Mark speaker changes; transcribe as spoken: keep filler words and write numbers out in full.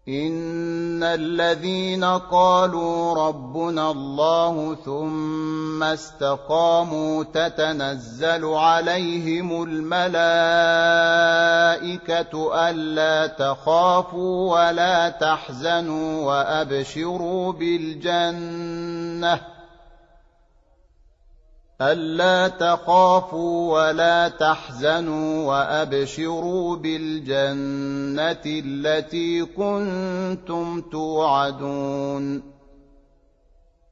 Speaker 1: إن الذين قالوا ربنا الله ثم استقاموا تتنزل عليهم الملائكة ألا تخافوا ولا تحزنوا وأبشروا بالجنة ألا تخافوا ولا تحزنوا وأبشروا بالجنة التي كنتم توعدون